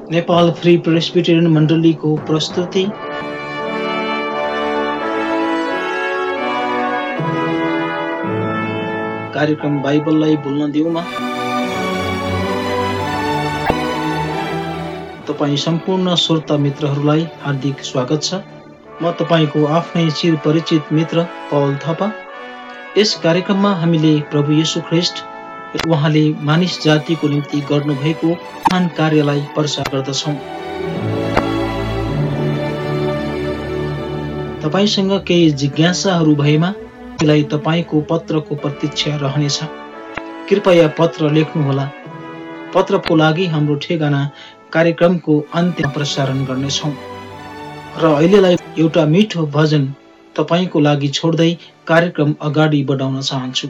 Nepal free Presbyterian मण्डलीको प्रस्तुति। कार्यक्रम बाइबललाई भुल्न दिउमा तपाईँ सम्पूर्ण श्रोता मित्रहरूलाई हार्दिक स्वागत छ। म तपाईँको आफ्नै चिरपरिचित मित्र पौल थापा। यस कार्यक्रममा हामीले प्रभु येशू ख्रीष्ट उहाँले मानिस जातिको निम्ति गर्नुभएको महान कार्यलाई प्रचार गर्दछौँ। तपाईसँग केही जिज्ञासाहरू भएमा त्यसलाई तपाईँको पत्रको प्रतीक्षा रहनेछ। कृपया पत्र लेख्नुहोला। पत्रको लागि हाम्रो ठेगाना कार्यक्रमको अन्त्यमा प्रसारण गर्नेछौँ। र अहिलेलाई एउटा मिठो भजन तपाईँको लागि छोड्दै कार्यक्रम अगाडि बढाउन चाहन्छु।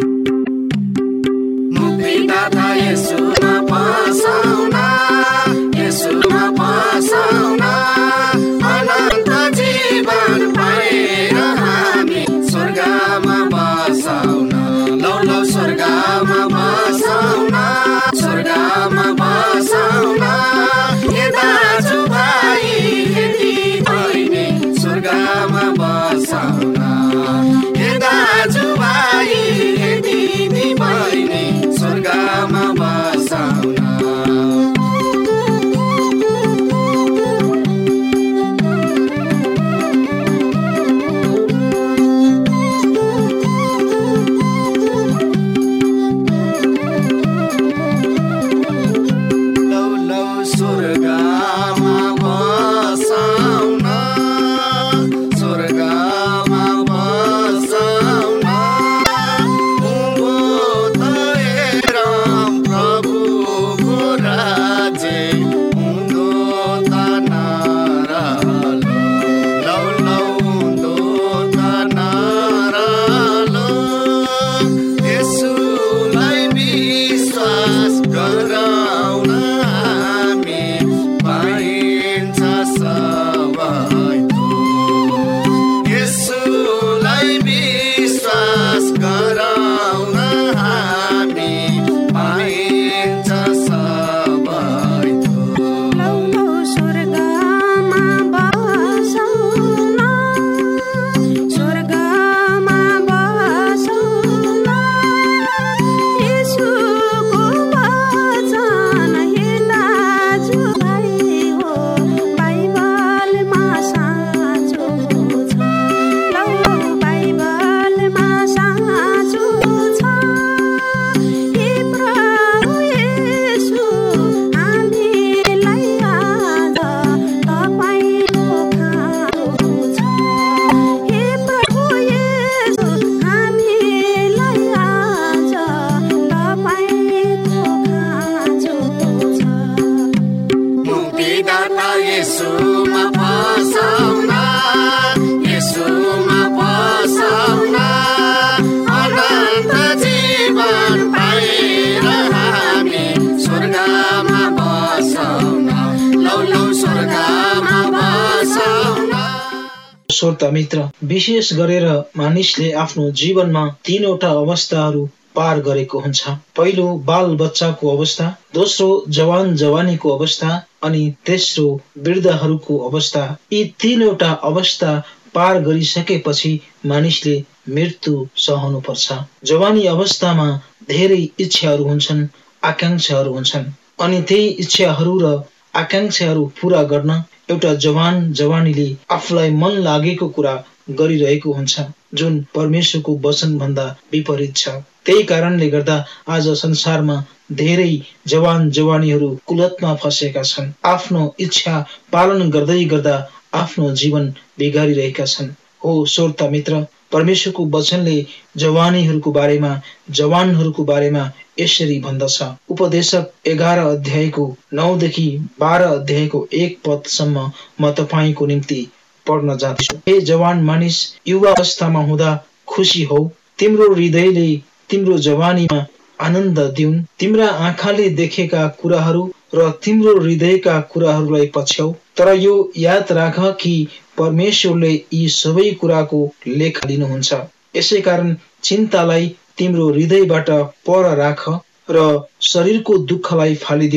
श्रोता मित्र, विशेष गरेर मानिसले आफ्नो जीवनमा तीनवटा अवस्थाहरू पार गरेको हुन्छ। पहिलो बाल बच्चाको अवस्था, दोस्रो जवान जवानीको अवस्था अनि तेस्रो वृद्धहरूको अवस्था। यी तीनवटा अवस्था पार गरिसकेपछि मानिसले मृत्यु सहनु पर्छ। जवानी अवस्थामा धेरै इच्छाहरू हुन्छन्, आकांक्षाहरू हुन्छन् अनि त्यही इच्छाहरू र आकांक्षाहरू पूरा गर्न एउटा जवान जवानीले आफूलाई मन लागेको कुरा गरिरहेको हुन्छ, जुन परमेश्वरको वचन भन्दा विपरीत छ। त्यही कारणले गर्दा आज संसारमा धेरै जवान जवानीहरू कुलतमा फँसेका छन्। आफ्नो इच्छा पालन गर्दै गर्दा आफ्नो जीवन बिगारिरहेका छन्। हो श्रोता मित्र, परमेश्वरको वचनले जवानीहरूको बारेमा, जवानहरूको बारेमा यसरी भन्दछ। उपदेशक 11 अध्यायको 9 देखि 12 अध्यायको 1 पदसम्म म तपाईँको निम्ति पढ्न जाँदैछु। हे जवान मानिस, युवा अवस्थामा हुँदा खुसी हौ। तिम्रो हृदयले तिम्रो जवानीमा आनन्द दिउन्। तिम्रा आँखाले देखेका कुराहरू र तिम्रो हृदयका कुराहरूलाई पछ्याउ। तर यो याद राख कि परमेश्वरले यी सबै कुराको लेखा लिनुहुन्छ। यसै कारण चिन्तालाई तिम्रो हृदयबाट पर राख र शरीरको दुःखलाई फालिदेऊ।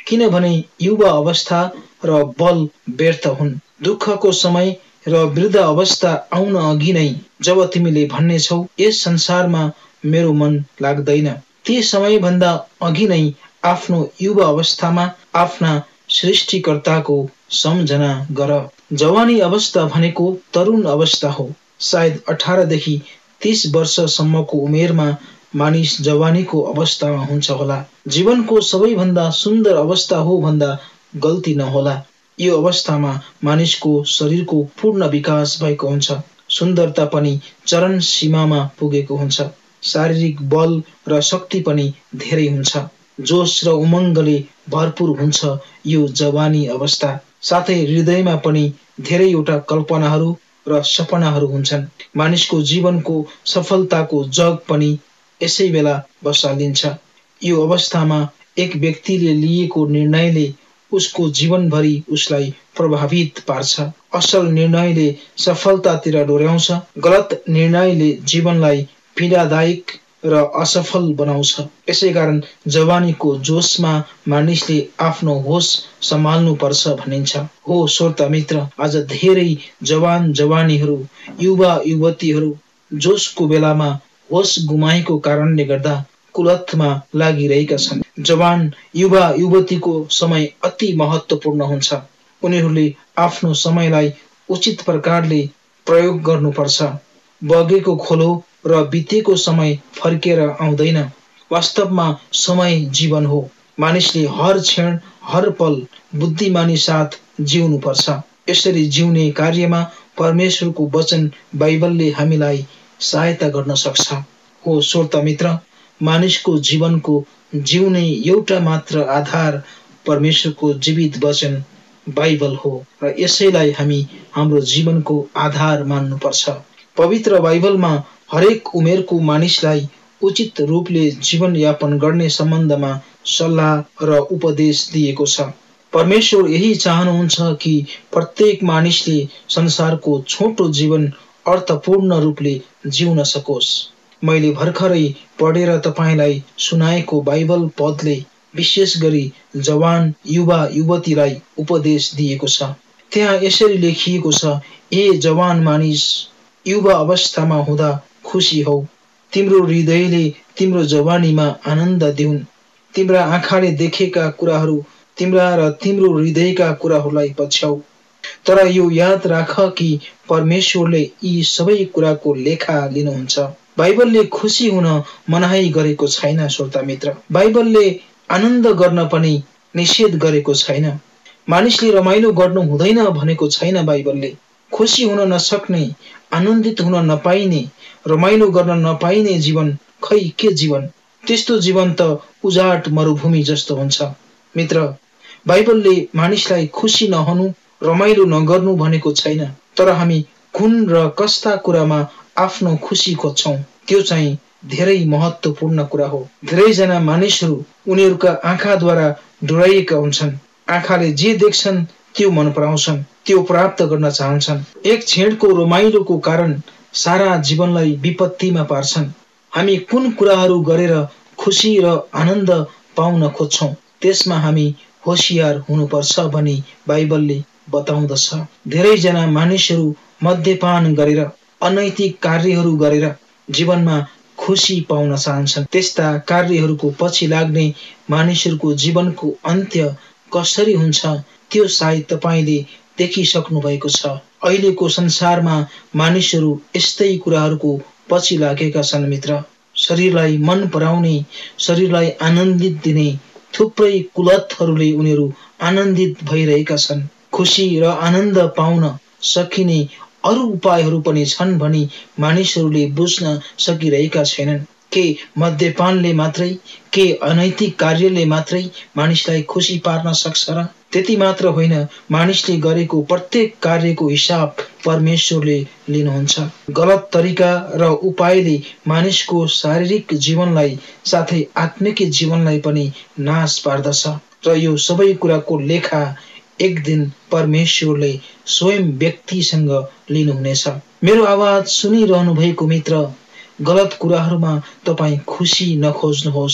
किनभने युवा अवस्था र बल व्यर्थ हुन्। दुःखको समय र वृद्ध अवस्था आउन अघि नै जब तिमीले भन्नेछौ यस संसारमा मेरो मन लाग्दैन, ती समयभन्दा अघि नै आफ्नो युवा अवस्थामा आफ्ना सृष्टिकर्ताको सम्झना गर। जवानी अवस्था भनेको तरुण अवस्था हो। सायद 18 देखि 30 वर्षसम्मको उमेरमा मानिस जवानीको अवस्थामा हुन्छ होला। जीवनको सबैभन्दा सुन्दर अवस्था हो भन्दा गल्ती नहोला। यो अवस्थामा मानिसको शरीरको पूर्ण विकास भएको हुन्छ, सुन्दरता पनि चरम सीमामा पुगेको हुन्छ, शारीरिक बल र शक्ति पनि धेरै हुन्छ, जोश र उमङ्गले भरपूर हुन्छ यो जवानी अवस्था। साथै हृदयमा पनि धेरैवटा कल्पनाहरू र सपनाहरू हुन्छन्। मानिसको जीवनको सफलताको जग पनि यसै बेला बसालिन्छ। यो अवस्थामा एक व्यक्तिले लिएको निर्णयले उसको जीवनभरि उसलाई प्रभावित पार्छ। असल निर्णयले सफलतातिर डोर्याउँछ, गलत निर्णयले जीवनलाई पीडादायक र असफल बनाउँछ। यसैकारण जवानीको जोशमा मानिसले आफ्नो होस सम्हाल्नु पर्छ भनिन्छ। हो श्रोता मित्र, आज धेरै जवान जवानीहरू, युवा युवतीहरू जोशको बेलामा होस गुमाएको कारणले गर्दा कुलतमा लागिरहेका छन्। जवान युवा युवतीको समय अति महत्त्वपूर्ण हुन्छ। उनीहरूले आफ्नो समयलाई उचित प्रकारले प्रयोग गर्नुपर्छ। बगेको खोलो र बितेको समय फर्केर आउँदैन। वास्तवमा समय जीवन हो। मानिसले हर क्षण हर पल बुद्धिमानी साथ जिउनुपर्छ। यसरी जिउने कार्यमा परमेश्वरको वचन बाइबलले हामीलाई सहायता गर्न सक्छ। हो श्रोता मित्र, मानिसको जीवनको जिउने एउटा मात्र आधार परमेश्वरको जीवित वचन बाइबल हो र यसैलाई हामी हाम्रो जीवनको आधार मान्नुपर्छ। पवित्र बाइबलमा हरेक उमेरको मानिसलाई उचित रूपले जीवनयापन गर्ने सम्बन्धमा सल्लाह र उपदेश दिएको छ। परमेश्वर यही चाहनुहुन्छ कि प्रत्येक मानिसले संसारको छोटो जीवन अर्थपूर्ण रूपले जिउन सकोस्। मैले भर्खरै पढेर तपाईँलाई सुनाएको बाइबल पदले विशेष गरी जवान युवा युवतीलाई उपदेश दिएको छ। त्यहाँ यसरी लेखिएको छ, ए जवान मानिस, युवा अवस्थामा हुँदा खुसी हौ। तिम्रो हृदयले तिम्रो जवानीमा आनन्द दिउन्। तिम्रा आँखाले देखेका कुराहरू तिम्रा र तिम्रो हृदयका कुराहरूलाई पछ्याउ। तर यो याद राख कि परमेश्वरले यी सबै कुराको लेखा लिनुहुन्छ। बाइबलले खुसी हुन मनाही गरेको छैन श्रोता मित्र। बाइबलले आनन्द गर्न पनि निषेध गरेको छैन। मानिसले रमाइलो गर्नु हुँदैन भनेको छैन बाइबलले। खुसी हुन नसक्ने, आनन्दित हुन नपाइने, रमाइलो गर्न नपाइने जीवन खै के जीवन? त्यस्तो जीवन त उजाड मरुभूमि जस्तो हुन्छ। मित्र, बाइबलले मानिसलाई खुसी नहुनु, रमाइलो नगर्नु भनेको छैन। तर हामी कुन र कस्ता कुरामा आफ्नो खुसी खोज्छौं त्यो चाहिँ धेरै महत्त्वपूर्ण कुरा हो। धेरैजना मानिसहरू उनीहरूका आँखाद्वारा डोराइएका हुन्छन्। आँखाले जे देख्छन् त्यो मन पराउँछन्, त्यो प्राप्त गर्न चाहन्छन्। एक क्षणको रमाइलोको कारण सारा जीवनलाई विपत्तिमा पार्छन्। हामी कुन कुराहरू गरेर खुसी र आनन्द पाउन खोज्छौं त्यसमा हामी होशियार हुनुपर्छ भनी बाइबलले बताउँदछ। धेरैजना मानिसहरू मद्यपान गरेर, अनैतिक कार्यहरू गरेर जीवनमा खुसी पाउन चाहन्छन्। त्यस्ता कार्यहरूको पछि लाग्ने मानिसहरूको जीवनको अन्त्य कसरी हुन्छ त्यो सायद तपाईँले देखिसक्नु भएको छ। अहिलेको संसारमा मानिसहरू यस्तै कुराहरूको पछि लागेका छन् मित्र। शरीरलाई मन पराउने, शरीरलाई आनन्दित दिने थुप्रै कुलतहरूले उनीहरू आनन्दित भइरहेका छन्। खुसी र आनन्द पाउन सकिने अरू उपायहरू पनि छन् भनी मानिसहरूले बुझ्न सकिरहेका छैनन्। के मद्यपानले मात्रै, के अनैतिक कार्यले मात्रै मानिसलाई खुसी पार्न सक्छ र? त्यति मात्र होइन, मानिसले गरेको प्रत्येक कार्यको हिसाब परमेश्वरले लिनुहुन्छ। गलत तरिका र उपायले मानिसको शारीरिक जीवनलाई साथै आत्मिक जीवनलाई पनि नाश पार्दछ र यो सबै कुराको लेखा एक दिन परमेश्वरले स्वयं व्यक्तिसँग लिनुहुनेछ। मेरो आवाज सुनिरहनु भएको मित्र, गलत कुराहरूमा तपाईँ खुसी नखोज्नुहोस्।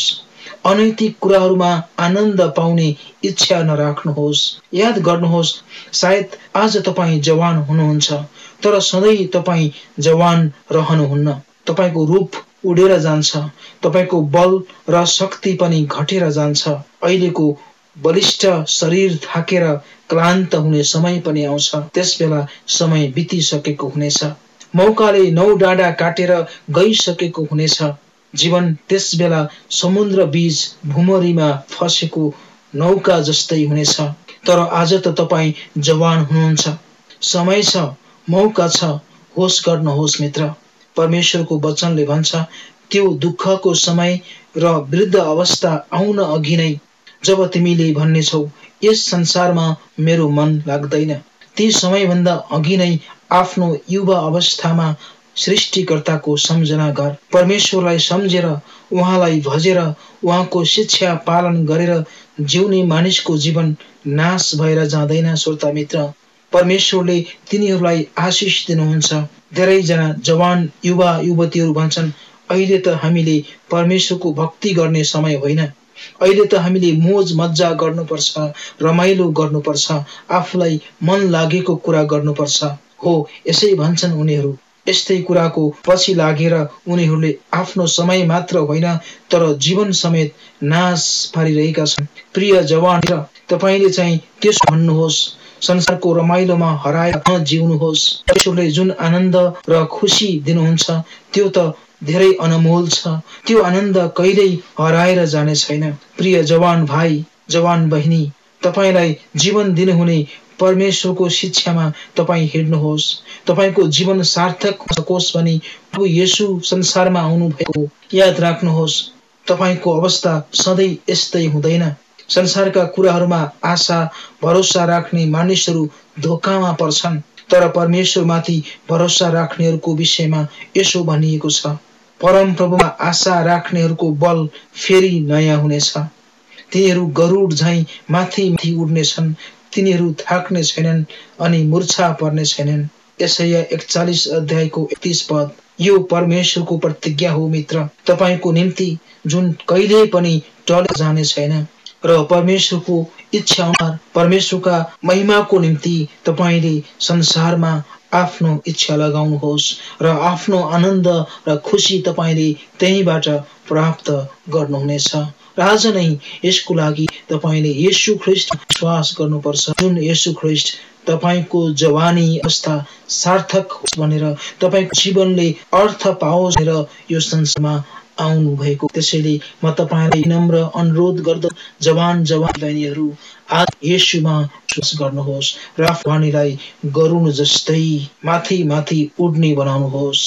अनैतिक कुराहरूमा आनन्द पाउने इच्छा नराख्नुहोस्। याद गर्नुहोस्, सायद आज तपाईँ जवान हुनुहुन्छ, तर सधैँ तपाईँ जवान रहनुहुन्न। तपाईँको रूप उडेर जान्छ, तपाईँको बल र शक्ति पनि घटेर जान्छ। अहिलेको बलिष्ठ शरीर थाकेर क्लान्त हुने समय पनि आउँछ। त्यसबेला समय बितिसकेको हुनेछ। मौकाले नौ डाँडा काटेर गइसकेको हुनेछ। जीवन त्यसबेला समुद्र बीच भुमरीमा फसेको नौका जस्तै हुनेछ। तर आज त तपाईँ जवान हुनुहुन्छ, समय छ, मौका छ, होस गर्नुहोस् मित्र। परमेश्वरको वचनले भन्छ, त्यो दुःखको समय र वृद्ध अवस्था आउन अघि नै जब तिमीले भन्नेछौ, यस संसारमा मेरो मन लाग्दैन, ती समयभन्दा अघि नै आफ्नो युवा अवस्थामा सृष्टिकर्ताको सम्झना गर। परमेश्वरलाई सम्झेर, उहाँलाई भजेर, उहाँको शिक्षा पालन गरेर जिउने मानिसको जीवन नाश भएर जाँदैन। श्रोता मित्र, परमेश्वरले तिनीहरूलाई आशिष दिनुहुन्छ। धेरैजना जवान युवा युवतीहरू भन्छन्, अहिले त हामीले परमेश्वरको भक्ति गर्ने समय होइन, अहिले त हामीले मोज मजा गर्नुपर्छ, रमाइलो गर्नुपर्छ, आफूलाई मन लागेको कुरा गर्नुपर्छ। हो, यसै भन्छन् उनीहरू। यस्तै कुराको पछि लागेर उनीहरूले आफ्नो समय मात्र होइन तर जीवन समेत नाश पारिरहेका छन्। प्रिय जवान, तपाईँले चाहिँ त्यसो भन्नुहोस्, संसारको रमाइलोमा हराएर नजिउनुहोस्। परमेश्वरले जुन आनन्द र खुसी दिनुहुन्छ त्यो त धेरै अनमोल छ। त्यो आनन्द कहिल्यै हराएर जाने छैन। प्रिय जवान भाइ, जवान बहिनी, तपाईँलाई जीवन दिनुहुने परमेश्वरको शिक्षामा तपाईँ हिँड्नुहोस्। तपाईँको जीवन सार्थक होस् भनी प्रभु येशू संसारमा आउनु भएको याद राख्नुहोस्। तपाईँको अवस्था सधैँ यस्तै हुँदैन। संसारका कुराहरूमा आशा भरोसा राख्ने मानिसहरू धोकामा पर्छन्, तर परमेश्वरमाथि भरोसा राख्नेहरूको विषयमा यसो भनिएको छ, परम प्रभुमा आशा राख्नेहरूको बल फेरि नयाँ हुनेछ। तिनीहरू गरुड झैं माथि माथि उड्नेछन्, तिनीहरू थाक्ने छैनन् अनि मूर्छा पर्ने छैनन्। यशाया 41 अध्यायको 31 पद। यो परमेश्वरको प्रतिज्ञा हो मित्र, तपाईँको निम्ति जुन कहिले पनि टलेर जाने छैन। र परमेश्वरको इच्छा अनुसार परमेश्वरका महिमाको निम्ति तपाईँले संसारमा आफ्नो इच्छा लगाउनुहोस् र आफ्नो आनन्द र खुसी तपाईँले त्यहीबाट प्राप्त गर्नुहुनेछ। र आज नै यसको लागि तपाईँले येशू ख्रीष्ट विश्वास गर्नुपर्छ, जुन येशू ख्रीष्ट तपाईँको जवानी अवस्था सार्थक होस् भनेर, तपाईँको जीवनले अर्थ पाओस् भनेर यो संसारमा आउनु भएको। त्यसैले म तपाईँलाई नम्र अनुरोध गर्दछु, जवान बहिनीहरू, आज येशूमा विश्वास गर्नुहोस् र आफ्नो वाणीलाई गरुड जस्तै माथि माथि उड्ने बनाउनुहोस्।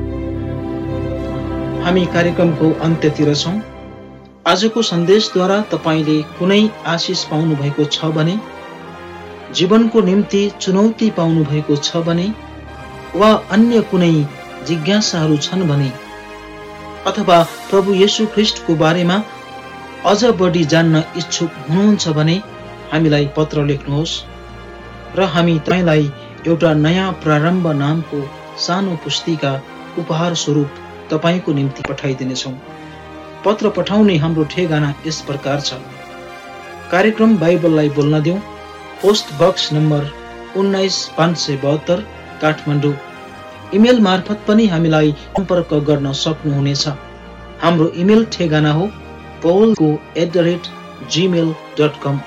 हामी कार्यक्रमको अन्त्यतिर छौं। आजको सन्देशद्वारा तपाईले कुनै आशिष पाउनु भएको छ भने, जीवनको निम्ति चुनौती पाउनु भएको छ भने, वा अन्य कुनै जिज्ञासाहरू छन् भने, अथवा प्रभु येशू ख्रीष्टको बारेमा अझ बढी जान्न इच्छुक हुनुहुन्छ भने हामीलाई पत्र लेख्नुहोस् र हामी तपाईलाई एउटा नयाँ प्रारम्भ नामको सानो पुस्तिका उपहार स्वरूप तपाईको निम्ति पठाइदिनेछौँ। पत्र पठाउने हाम्रो ठेगाना यस प्रकार छ, कार्यक्रम बाइबललाई बोल्न दिउँ, post box number 19572 Kathmandu. Email मार्फत पनि हामीलाई सम्पर्क गर्न सक्नुहुनेछ। हाम्रो इमेल ठेगाना हो paulko@gmail.com,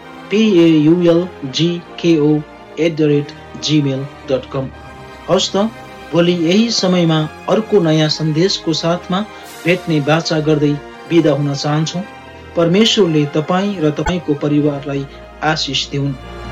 paulgko@gmail.com। हवस् त, भोलि यही समयमा अर्को नयाँ सन्देशको साथमा भेट्ने बाचा गर्दै बिदा हुन चाहन्छौँ। परमेश्वरले तपाईँ र तपाईँको परिवारलाई आशिष दिउन्।